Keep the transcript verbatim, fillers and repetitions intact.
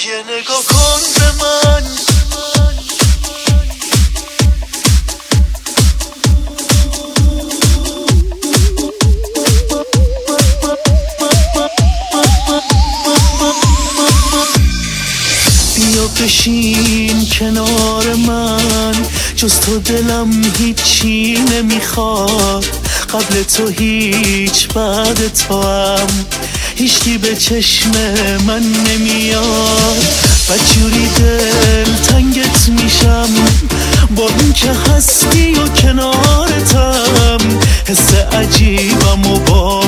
یه نگاه کن به من، بیا بشین کنار من، جز تو دلم هیچی نمیخواد، قبل تو هیچ بعد تو هم هیچی به چشم من نمیاد. بدجوری دل تنگت میشم با این که هستی و کنارتم، حس عجیبم و با